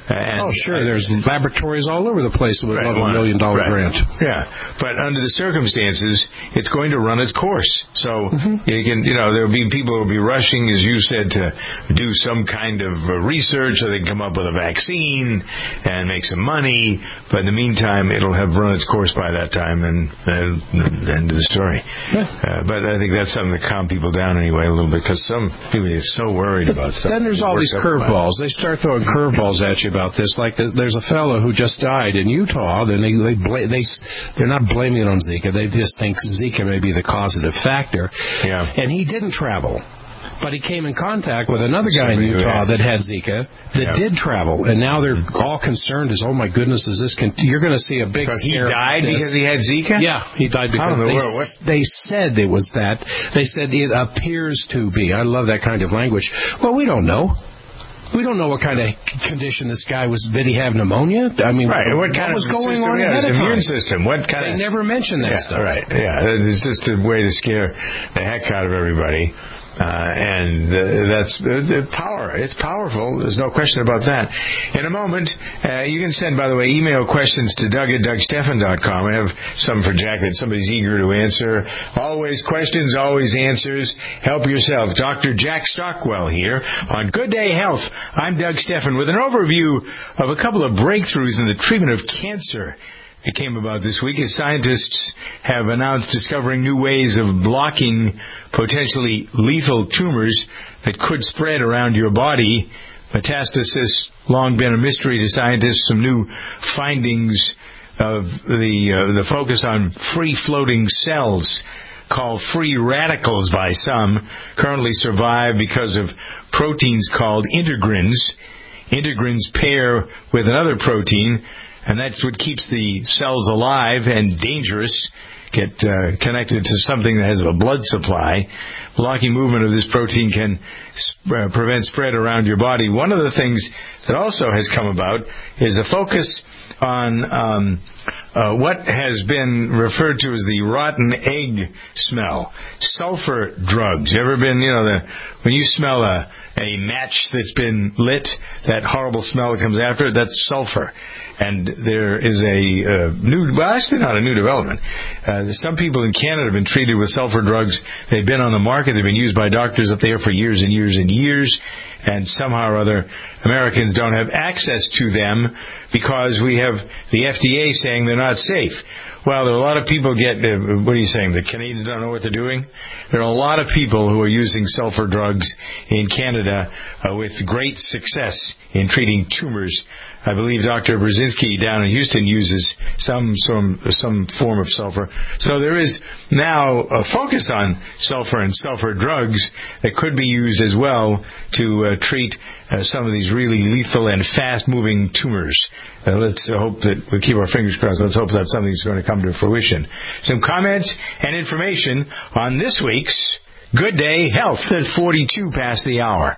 And, oh, sure. There's laboratories all over the place that would right, love a million dollar right. grant. Yeah, but under the circumstances, it's going to run its course. So mm-hmm. you can, you know, there'll be people who will be rushing, as you said, to do some kind of uh, research so they can come up with a vaccine and make some money. But in the meantime, it'll have run its course by that time, and uh, the end of the story. Yeah. Uh, but I think that's something to calm people down anyway a little bit, because some people are so worried about stuff. Then there's all these curveballs. They start throwing curveballs at you about this. Like the, there's a fellow who just died in Utah. Then they they bla- they they're not blaming it on Zika. They just think Zika may be the causative factor. Yeah. And he didn't travel. But he came in contact with another guy in Utah that had Zika that yeah. did travel, and now they're all concerned as, oh my goodness, is this? Con- you're going to see a big. But he died because he had Zika. Yeah, he died because they, what? they said it was that. They said it appears to be. I love that kind of language. Well, we don't know. We don't know what kind of condition this guy was. Did he have pneumonia? I mean, right. What, what kind was of going system, on yeah, ahead of immune time? system? What kind they of? never mentioned that yeah, stuff. Right. Yeah. It's just a way to scare the heck out of everybody. Uh, and uh, that's uh, power. It's powerful. There's no question about that. In a moment, uh, you can send, by the way, email questions to Doug at Doug Stephan dot com. I have some for Jack that somebody's eager to answer. Always questions, always answers. Help yourself. Doctor Jack Stockwell here on Good Day Health. I'm Doug Stephan with an overview of a couple of breakthroughs in the treatment of cancer. It came about this week as scientists have announced discovering new ways of blocking potentially lethal tumors that could spread around your body. Metastasis, long been a mystery to scientists. Some new findings of the uh, the focus on free-floating cells, called free radicals by some, currently survive because of proteins called integrins. Integrins pair with another protein, and that's what keeps the cells alive and dangerous, get uh, connected to something that has a blood supply. Blocking movement of this protein can sp- uh, prevent spread around your body. One of the things that also has come about is a focus on um, uh, what has been referred to as the rotten egg smell. Sulfur drugs. You ever been, you know, the when you smell a, a match that's been lit, that horrible smell that comes after it, that's sulfur. And there is a uh, new, well, actually not a new development. Uh, some people in Canada have been treated with sulfur drugs. They've been on the market. They've been used by doctors up there for years and years and years. And somehow or other, Americans don't have access to them because we have the F D A saying they're not safe. Well, there are a lot of people get, uh, what are you saying, the Canadians don't know what they're doing? There are a lot of people who are using sulfur drugs in Canada uh, with great success in treating tumors. I believe Doctor Brzezinski down in Houston uses some, some some form of sulfur. So there is now a focus on sulfur and sulfur drugs that could be used as well to uh, treat uh, some of these really lethal and fast-moving tumors. Uh, let's uh, hope that we'll keep our fingers crossed. Let's hope that something's going to come to fruition. Some comments and information on this week's Good Day Health at forty-two past the hour.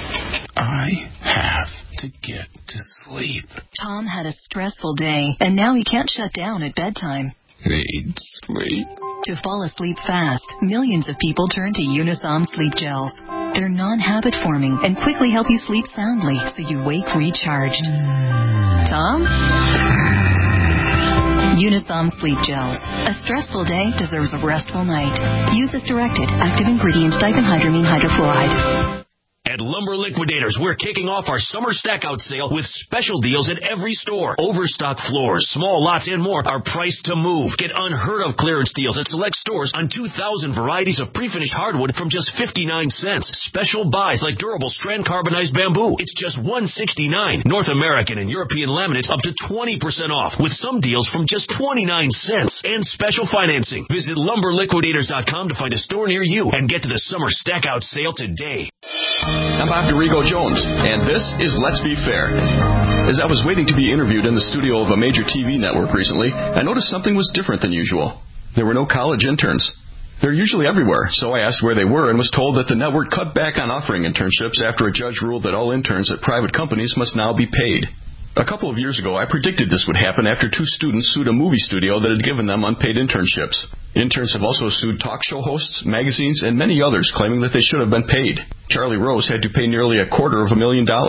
I have to get to sleep. Tom had a stressful day, and now he can't shut down at bedtime. Need sleep. To fall asleep fast, millions of people turn to Unisom Sleep Gels. They're non-habit forming and quickly help you sleep soundly so you wake recharged. Tom? Unisom Sleep Gels. A stressful day deserves a restful night. Use as directed. Active ingredients diphenhydramine hydrochloride. At Lumber Liquidators, we're kicking off our summer stack-out sale with special deals at every store. Overstock floors, small lots, and more are priced to move. Get unheard-of clearance deals at select stores on two thousand varieties of pre-finished hardwood from just fifty-nine cents. Special buys like durable strand carbonized bamboo. It's just one hundred sixty-nine dollars. North American and European laminate up to twenty percent off, with some deals from just twenty-nine cents. And special financing. Visit lumber liquidators dot com to find a store near you and get to the summer stack-out sale today. I'm Bob DeRigo Jones, and this is Let's Be Fair. As I was waiting to be interviewed in the studio of a major T V network recently, I noticed something was different than usual. There were no college interns. They're usually everywhere, so I asked where they were and was told that the network cut back on offering internships after a judge ruled that all interns at private companies must now be paid. A couple of years ago, I predicted this would happen after two students sued a movie studio that had given them unpaid internships. Interns have also sued talk show hosts, magazines, and many others, claiming that they should have been paid. Charlie Rose had to pay nearly a quarter of a million dollars.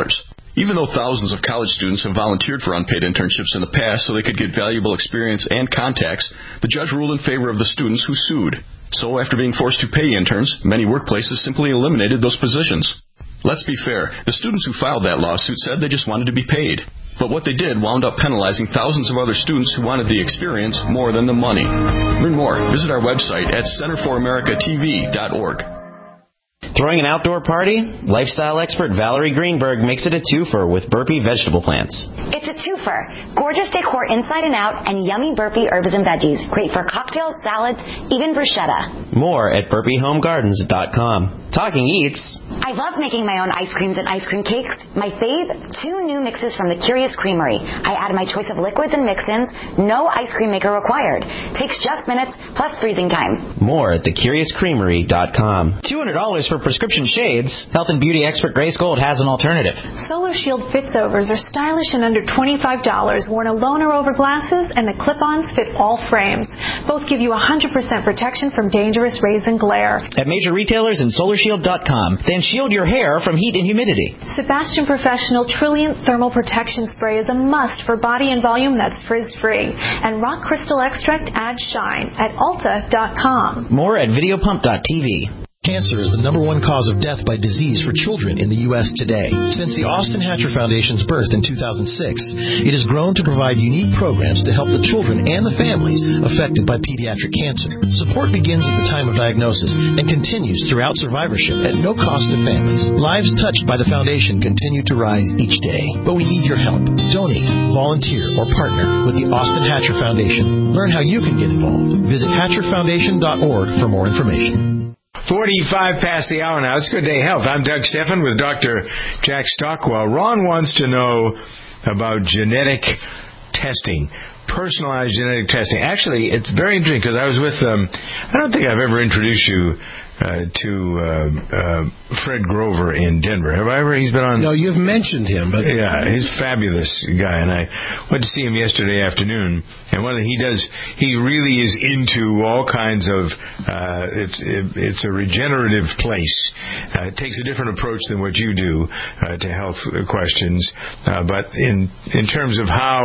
Even though thousands of college students have volunteered for unpaid internships in the past so they could get valuable experience and contacts, the judge ruled in favor of the students who sued. So after being forced to pay interns, many workplaces simply eliminated those positions. Let's be fair. The students who filed that lawsuit said they just wanted to be paid. But what they did wound up penalizing thousands of other students who wanted the experience more than the money. Learn more. Visit our website at center for america t v dot org. Throwing an outdoor party? Lifestyle expert Valerie Greenberg makes it a twofer with Burpee vegetable plants. It's a twofer. Gorgeous decor inside and out and yummy Burpee herbs and veggies. Great for cocktails, salads, even bruschetta. More at burpee home gardens dot com. Talking eats. I love making my own ice creams and ice cream cakes. My fave, two new mixes from the Curious Creamery. I added my choice of liquids and mix-ins. No ice cream maker required. Takes just minutes plus freezing time. More at the curious creamery dot com. two hundred dollars for prescription shades. Health and beauty expert Grace Gold has an alternative. Solar Shield Fitsovers are stylish and under twenty-five dollars. Worn alone or over glasses, and the clip-ons fit all frames. Both give you one hundred percent protection from dangerous rays and glare. At major retailers and solar shield dot com. Then shield your hair from heat and humidity. Sebastian Professional Trilliant Thermal Protection Spray is a must for body and volume that's frizz-free. And Rock Crystal Extract adds shine at ulta dot com. More at videopump dot t v. Cancer is the number one cause of death by disease for children in the U S today. Since the Austin Hatcher Foundation's birth in two thousand six, it has grown to provide unique programs to help the children and the families affected by pediatric cancer. Support begins at the time of diagnosis and continues throughout survivorship at no cost to families. Lives touched by the foundation continue to rise each day, but we need your help. Donate, volunteer, or partner with the Austin Hatcher Foundation. Learn how you can get involved. Visit hatcher foundation dot org for more information. forty-five past the hour now. It's Good Day Health. I'm Doug Steffen with Doctor Jack Stockwell. Ron wants to know about genetic testing, personalized genetic testing. Actually, it's very interesting because I was with, um, I don't think I've ever introduced you uh, to uh, uh, Fred Grover in Denver. Have I ever? He's been on. No, you've mentioned him, but yeah, he's a fabulous guy, and I went to see him yesterday afternoon. And one of the, he does, he really is into all kinds of. Uh, it's it, it's a regenerative place. Uh, it takes a different approach than what you do uh, to health questions, uh, but in in terms of how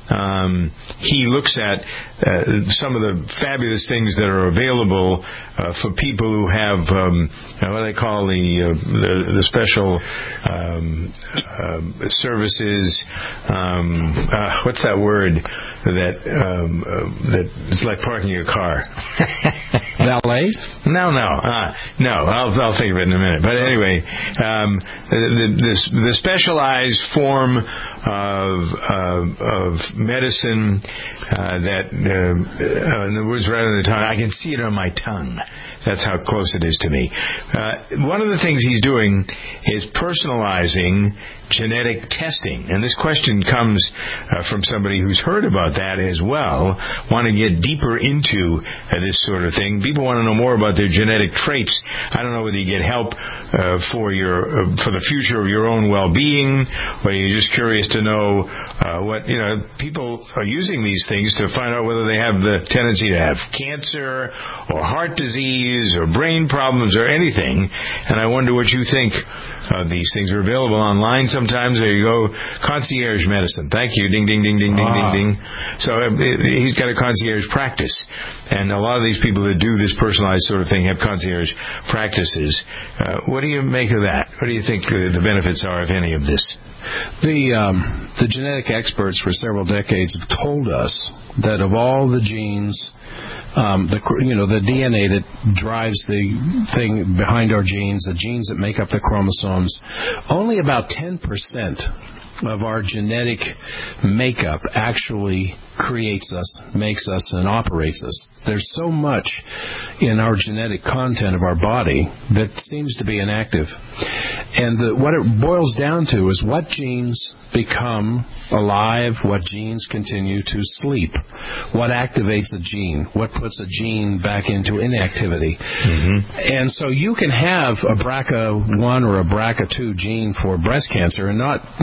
um, he looks at uh, some of the fabulous things that are available uh, for people who have um, what they call the uh, the, the special um, uh, services. Um, uh, what's that word? That um, uh, that it's like parking your car. Valet? No, no, uh, no. I'll I'll think of it in a minute. But anyway, um, the, the the specialized form of uh, of medicine uh, that uh, uh, the words right on the tongue. I can see it on my tongue. That's how close it is to me. Uh, one of the things he's doing is personalizing genetic testing. And this question comes uh, from somebody who's heard about that as well, want to get deeper into uh, this sort of thing. People want to know more about their genetic traits. I don't know whether you get help uh, for your uh, for the future of your own well-being, or you're just curious to know uh, what, you know, people are using these things to find out whether they have the tendency to have cancer or heart disease or brain problems or anything. And I wonder what you think of these things. Are available online sometimes. There you go. Concierge medicine. Thank you. Ding, ding, ding, ding, ding, ah. ding, ding. So uh, he's got a concierge practice. And a lot of these people that do this personalized sort of thing have concierge practices. Uh, what do you make of that? What do you think the benefits are of any of this? The um, the genetic experts for several decades have told us that of all the genes, um, the you know the D N A that drives the thing behind our genes, the genes that make up the chromosomes, only about ten percent of our genetic makeup actually creates us, makes us, and operates us. There's so much in our genetic content of our body that seems to be inactive. And the, what it boils down to is what genes become alive, what genes continue to sleep, what activates a gene, what puts a gene back into inactivity. Mm-hmm. And so you can have a B R C A one or a B R C A two gene for breast cancer and not not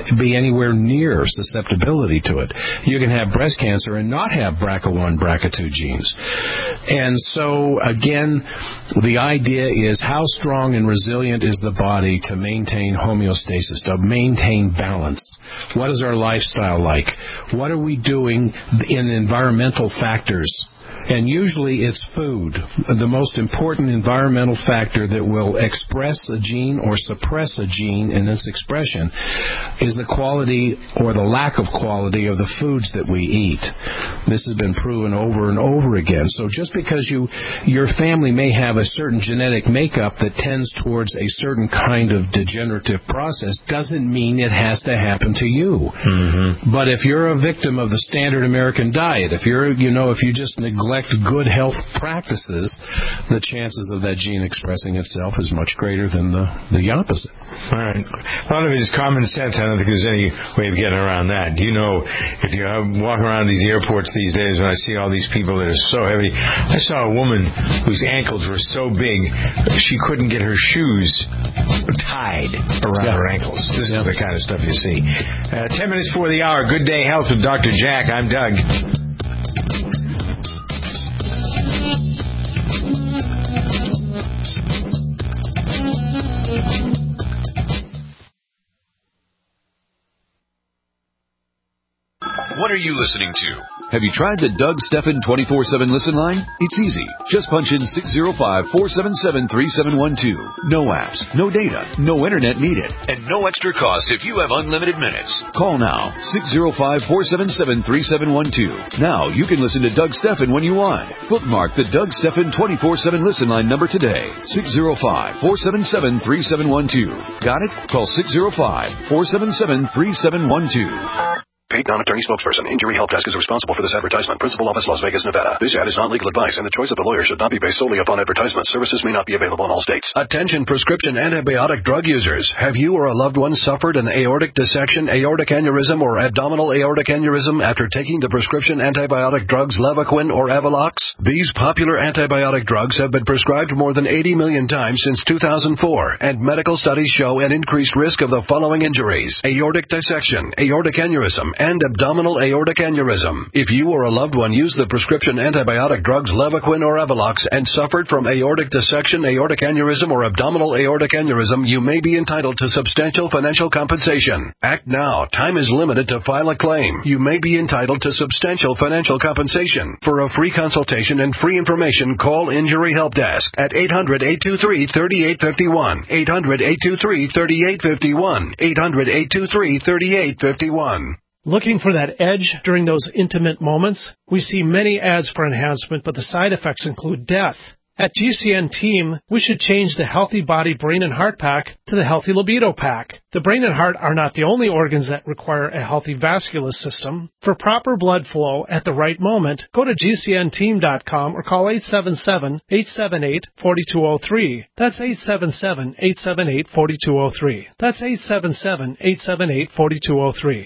be anywhere near susceptibility to it. You can have breast cancer and not have B R C A one, B R C A two genes. And so, again, the idea is how strong and resilient is the body to maintain homeostasis, to maintain balance. What is our lifestyle like? What are we doing in environmental factors? And usually it's food. The most important environmental factor that will express a gene or suppress a gene in its expression is the quality or the lack of quality of the foods that we eat. This has been proven over and over again. So just because you your family may have a certain genetic makeup that tends towards a certain kind of degenerative process doesn't mean it has to happen to you. Mm-hmm. But if you're a victim of the standard American diet, if you're, you know, if you just neglect good health practices, the chances of that gene expressing itself is much greater than the, the opposite. All right. A lot of it is common sense. I don't think there's any way of getting around that. You know, if you walk around these airports these days, when I see all these people that are so heavy, I saw a woman whose ankles were so big she couldn't get her shoes tied around yeah. her ankles. This yeah. is the kind of stuff you see. Uh, ten minutes before the hour. Good Day Health with Doctor Jack. I'm Doug. What are you listening to? Have you tried the Doug Stephan twenty-four seven Listen line? It's easy. Just punch in six zero five, four seven seven, three seven one two. No apps, no data, no internet needed, and no extra cost if you have unlimited minutes. Call now, six zero five, four seven seven, three seven one two. Now you can listen to Doug Stephan when you want. Bookmark the Doug Stephan twenty-four seven Listen line number today, six zero five, four seven seven, three seven one two. Got it? Call six zero five, four seven seven, three seven one two. Paid non-attorney spokesperson. Injury Help Desk is responsible for this advertisement. Principal office, Las Vegas, Nevada. This ad is not legal advice, and the choice of the lawyer should not be based solely upon advertisement. Services may not be available in all states. Attention prescription antibiotic drug users. Have you or a loved one suffered an aortic dissection, aortic aneurysm, or abdominal aortic aneurysm after taking the prescription antibiotic drugs Levaquin or Avelox? These popular antibiotic drugs have been prescribed more than eighty million times since two thousand four, and medical studies show an increased risk of the following injuries: aortic dissection, aortic aneurysm, and abdominal aortic aneurysm. If you or a loved one used the prescription antibiotic drugs Levaquin or Avelox and suffered from aortic dissection, aortic aneurysm, or abdominal aortic aneurysm, you may be entitled to substantial financial compensation. Act now. Time is limited to file a claim. You may be entitled to substantial financial compensation. For a free consultation and free information, call Injury Help Desk at eight hundred, eight two three, three eight five one, eight hundred, eight two three, three eight five one, eight hundred, eight two three, three eight five one. Looking for that edge during those intimate moments? We see many ads for enhancement, but the side effects include death. At G C N Team, we should change the Healthy Body, Brain, and Heart Pack to the Healthy Libido Pack. The brain and heart are not the only organs that require a healthy vascular system. For proper blood flow at the right moment, go to G C N team dot com or call eight seven seven, eight seven eight, four two zero three. That's eight seven seven, eight seven eight, four two zero three. That's eight seven seven, eight seven eight, four two zero three.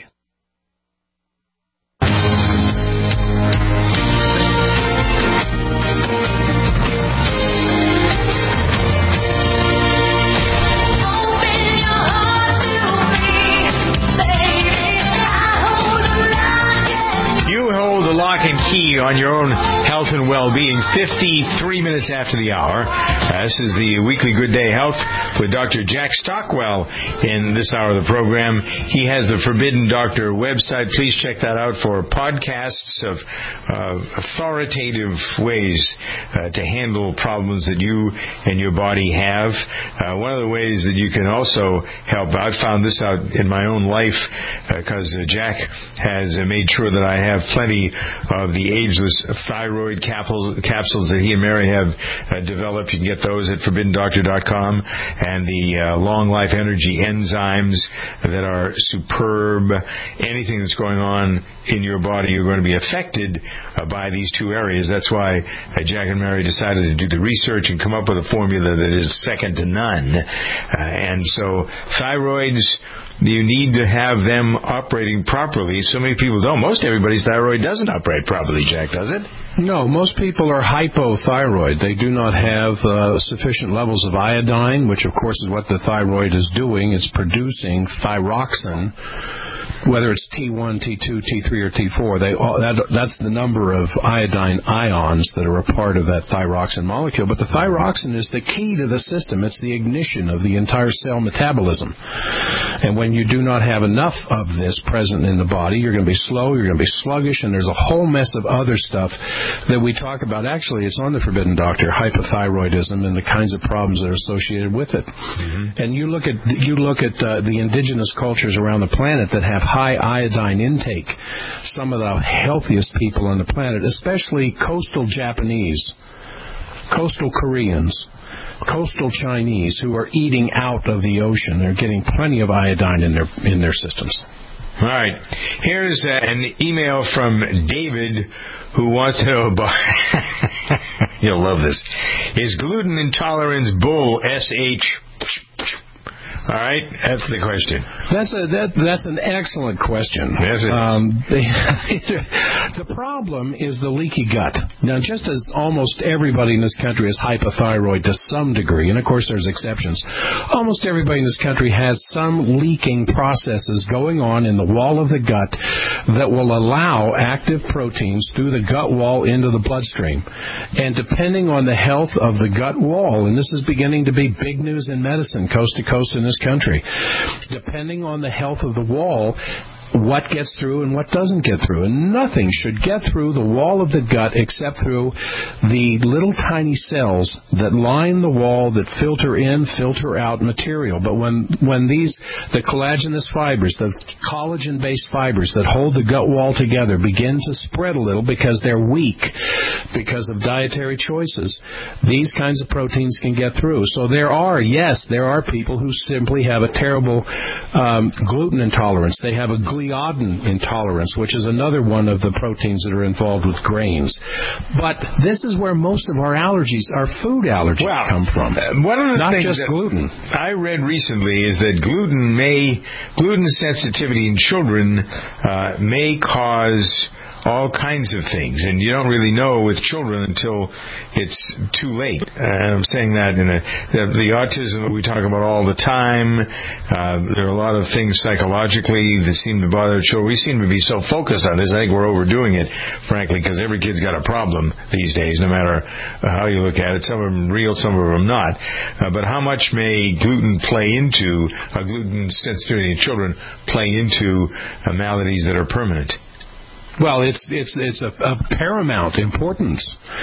Lock and key on your own health and well-being. fifty-three minutes after the hour. Uh, this is the weekly Good Day Health with Doctor Jack Stockwell in this hour of the program. He has the Forbidden Doctor website. Please check that out for podcasts of uh, authoritative ways uh, to handle problems that you and your body have. Uh, one of the ways that you can also help, I've found this out in my own life because uh, uh, Jack has uh, made sure that I have plenty of the ageless thyroid capsules, capsules that he and Mary have uh, developed. You can get those at forbidden doctor dot com, and the uh, long life energy enzymes that are superb. Anything that's going on in your body, you're going to be affected uh, by these two areas. That's why uh, Jack and Mary decided to do the research and come up with a formula that is second to none. Uh, and so thyroids, you need to have them operating properly. So many people don't. Most everybody's thyroid doesn't operate properly, Jack, does it? No, most people are hypothyroid. They do not have uh, sufficient levels of iodine, which, of course, is what the thyroid is doing. It's producing thyroxine, whether it's T one, T two, T three, or T four. They all, that, that's the number of iodine ions that are a part of that thyroxine molecule. But the thyroxine is the key to the system. It's the ignition of the entire cell metabolism. And when you do not have enough of this present in the body, you're going to be slow, you're going to be sluggish, and there's a whole mess of other stuff that we talk about. Actually, it's on the Forbidden Doctor, hypothyroidism and the kinds of problems that are associated with it. Mm-hmm. And you look at you look at uh, the indigenous cultures around the planet that have high iodine intake. Some of the healthiest people on the planet, especially coastal Japanese, coastal Koreans, coastal Chinese, who are eating out of the ocean. They're getting plenty of iodine in their in their systems. All right. Here's uh, an email from David, who wants to know about... You'll love this. Is gluten intolerance bull? S H... All right, that's the question. That's a that that's an excellent question. Yes, it is. Um, the, the problem is the leaky gut. Now, just as almost everybody in this country is hypothyroid to some degree, and of course there's exceptions, almost everybody in this country has some leaking processes going on in the wall of the gut that will allow active proteins through the gut wall into the bloodstream. And depending on the health of the gut wall, and this is beginning to be big news in medicine, coast to coast in this country, depending on the health of the wall, what gets through and what doesn't get through. And nothing should get through the wall of the gut except through the little tiny cells that line the wall that filter in, filter out material. But when when these, the collagenous fibers, the collagen-based fibers that hold the gut wall together begin to spread a little because they're weak, because of dietary choices, these kinds of proteins can get through. So there are, yes, there are people who simply have a terrible um, gluten intolerance. They have a gliadin intolerance, which is another one of the proteins that are involved with grains. But this is where most of our allergies, our food allergies, well, come from. Uh, one of the Not things just that gluten. I read recently is that gluten may, gluten sensitivity in children uh, may cause all kinds of things, and you don't really know with children until it's too late. Uh, I'm saying that in a, the, the autism that we talk about all the time, uh, there are a lot of things psychologically that seem to bother children. We seem to be so focused on this, I think we're overdoing it, frankly, because every kid's got a problem these days, no matter how you look at it. Some of them real, some of them not. Uh, but how much may gluten play into, uh, gluten sensitivity in children play into uh, maladies that are permanent? Well, it's it's it's a, a paramount importance.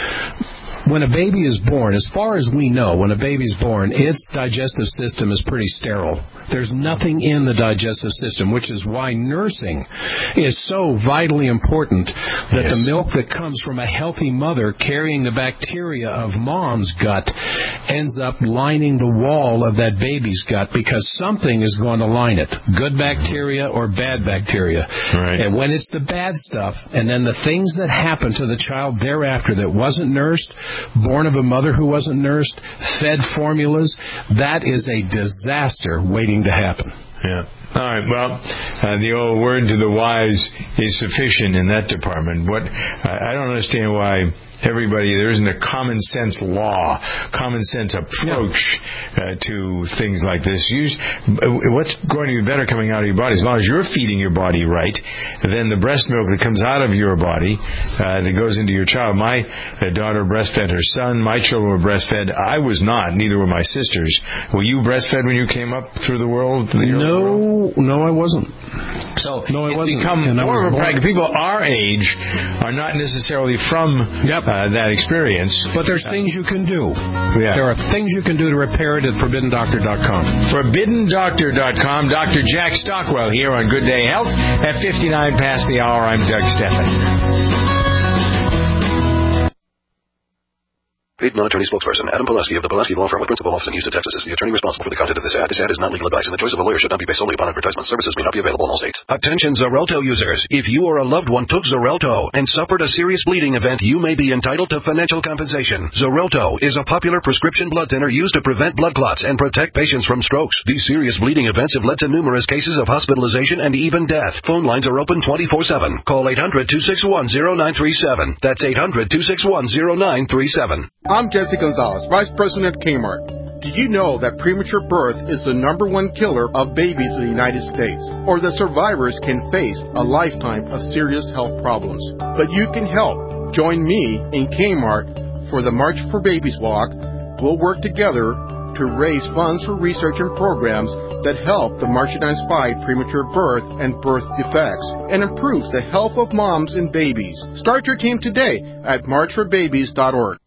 When a baby is born, as far as we know, when a baby's born, its digestive system is pretty sterile. There's nothing in the digestive system, which is why nursing is so vitally important, that yes. the milk that comes from a healthy mother carrying the bacteria of mom's gut ends up lining the wall of that baby's gut, because something is going to line it, good bacteria or bad bacteria. Right. And when it's the bad stuff, and then the things that happen to the child thereafter that wasn't nursed, born of a mother who wasn't nursed, fed formulas, that is a disaster waiting to happen. Yeah. All right. Well, uh, the old word to the wise is sufficient in that department. What I don't understand why everybody, there isn't a common sense law, common sense approach uh, to things like this. You, what's going to be better coming out of your body? As long as you're feeding your body right, then the breast milk that comes out of your body, uh, that goes into your child. My uh, daughter breastfed her son. My children were breastfed. I was not. Neither were my sisters. Were you breastfed when you came up through the world? The no, world? no, I wasn't. So no, I it's wasn't. become and more of a practice. People our age are not necessarily from yep. uh, that experience. But there's uh, things you can do. Yeah. There are things you can do to repair it at forbidden doctor dot com. forbidden doctor dot com. Doctor Jack Stockwell here on Good Day Health at fifty-nine past the hour. I'm Doug Stephan. Paid non-attorney spokesperson Adam Pulaski of the Pulaski Law Firm with principal office in Houston, Texas is the attorney responsible for the content of this ad. This ad is not legal advice, and the choice of a lawyer should not be based solely upon advertisement. Services may not be available in all states. Attention Xarelto users. If you or a loved one took Xarelto and suffered a serious bleeding event, you may be entitled to financial compensation. Xarelto is a popular prescription blood thinner used to prevent blood clots and protect patients from strokes. These serious bleeding events have led to numerous cases of hospitalization and even death. Phone lines are open twenty-four seven. Call eight hundred, two six one, zero nine three seven. That's eight hundred, two six one, zero nine three seven. I'm Jesse Gonzalez, Vice President at Kmart. Did you know that premature birth is the number one killer of babies in the United States? Or that survivors can face a lifetime of serious health problems? But you can help. Join me in Kmart for the March for Babies Walk. We'll work together to raise funds for research and programs that help the marginalized fight premature birth and birth defects and improves the health of moms and babies. Start your team today at march for babies dot org.